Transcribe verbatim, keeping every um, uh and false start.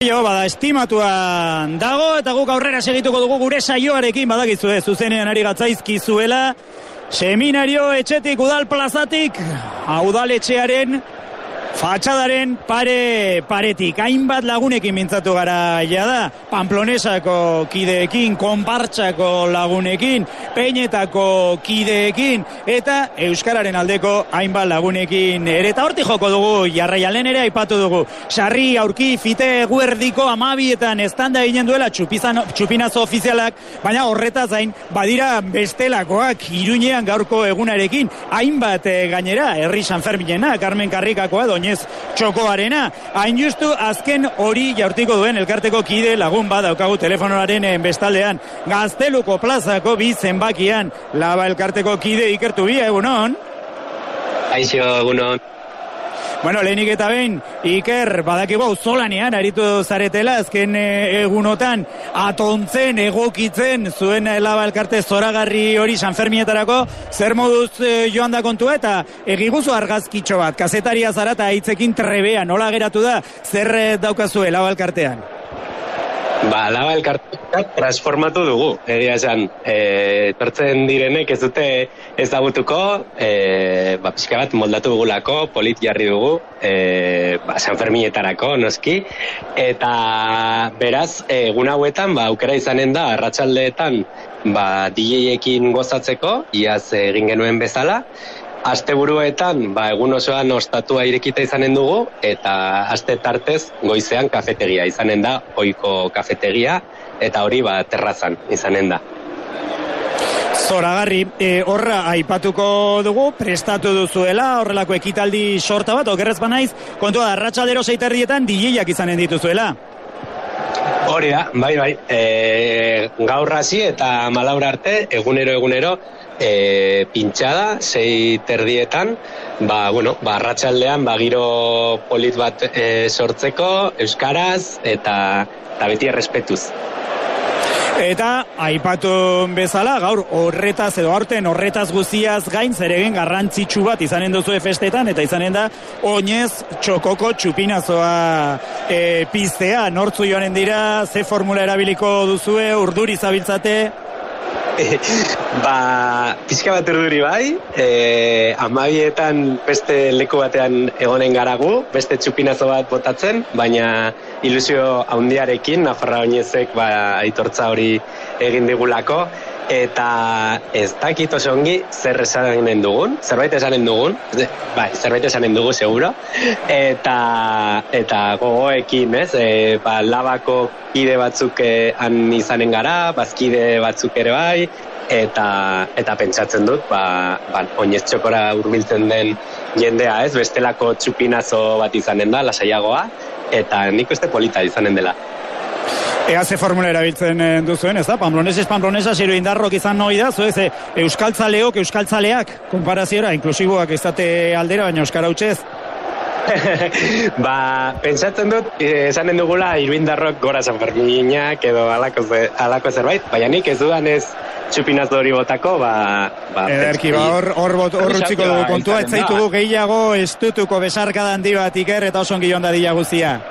Jo, bada, estimatua dago, eta guk aurrera segituko dugu gure saioarekin, badakizue, zuzenean ari gatzaizkizuela, seminario etxetik, udal plazatik, udaletxearen fatxadaren pare paretik, hainbat lagunekin mintzatu gara jada, Pamplonesako kideekin, konpartsako lagunekin, Peinetako kideekin, eta Euskararen aldeko hainbat lagunekin ere, eta hortik joko dugu, jarraian ere aipatu dugu, sarri aurki fite guerdiko amabietan estanda ginen duela txupinazo ofizialak, baina horretaz gain, badira bestelakoak, Iruñean gaurko egunarekin, hainbat e, gainera, herri Sanferminena, Carmen Karrikakoa, Oinez txokoarena, hain justu azken hori jaurtiko duen elkarteko kide lagun bat daukagu telefonoaren bestaldean, Gazteluko plazako bi zenbakian, Laba elkarteko kide Ikertu bi, egunon? Aixo, egunon. Bueno, lehenik eta behin, Iker, badakigu auzolanean aritu zaretela, azken egunotan, atontzen, egokitzen, zuen Laba elkarte zoragarri hori Sanferminetarako, zer moduz joan da kontua, eta egiguzu argazkitxo bat, kazetaria zara eta hitzekin trebea, nola geratu da, zer daukazue Laba elkartean? Ba, Laba elkartea transformatu dugu, egia esan, e, tortzen direnek ez dute ezagutuko, e, ba, pixka bat moldatu dugulako, polit jarri dugu, e, ba, Sanferminetarako, noski, eta beraz, egun hauetan, ba, aukera izanen da, arratsaldeetan, ba, D J-ekin gozatzeko, iaz egin genuen bezala, asteburuetan, ba, egun osoan ostatua irekita izanen dugu, eta aste tartez goizean kafetegia izanen da, ohiko kafetegia, eta hori ba, terrazan izanen da. Zoragarri, e, horra aipatuko dugu, prestatu duzuela, horrelako ekitaldi sorta bat, okerrez banaiz, kontua da, arratsaldero seiterdietan D J-ak izanen dituzuela. Hori da, bai, bai, e, gaur hasi eta malaura arte, egunero, egunero, e, pintxada, sei terdietan, ba, bueno, ba, arratsaldean, ba, giro polit bat e, sortzeko, euskaraz, eta, eta beti errespetuz. Eta aipatu bezala, gaur horretaz edo aurten horretaz guztiaz gain zeregen garrantzitsu bat izanen duzu festetan, eta izanen da Oinez txokoko txupinazoa e, piztea. Nortzu joanen dira, ze formula erabiliko duzue, urduri zabiltzate? Ba, pixka bat urduri bai, e, amabietan beste leku batean egonen garagu, beste txupinazo bat botatzen, baina ilusio handiarekin, Nafarra Oinezek ba, aitortza hori egin digulako, eta ez dakit oso ongi zer esanen dugun, zerbait esanen dugun, bai, zerbait esanen dugu seguro, eta, eta gogoekin, ez, e, ba, Labako kide batzuk han izanen gara, bazkide batzuk ere bai, eta, eta pentsatzen dut, ba, ba, Oinez txokora hurbiltzen den jendea, ez, bestelako txupinazo bat izanen da, lasaiagoa, eta nik uste polita izanen dela. Ea ze formula erabiltzen duzuen, ez da? Pamploneses, Pamplonesas, hiru indarrok izan noi da, zuez, e, euskaltzaleok, euskaltzaleak, konparaziora, inklusiboak izate aldera, baina euskara hutsez. Ba, pentsatzen dut, esanen dugula iruindarrok gora Sanferminak edo alako, alako zerbait, baina nik ez dudan ez txupinazo hori botako, ba... ba Ederki, ba, hor, hor, hor utziko dugu kontua, ez zaitugu gehiago estutuko besarkada handi bat Iker, eta oso ongi joan da dila guztia.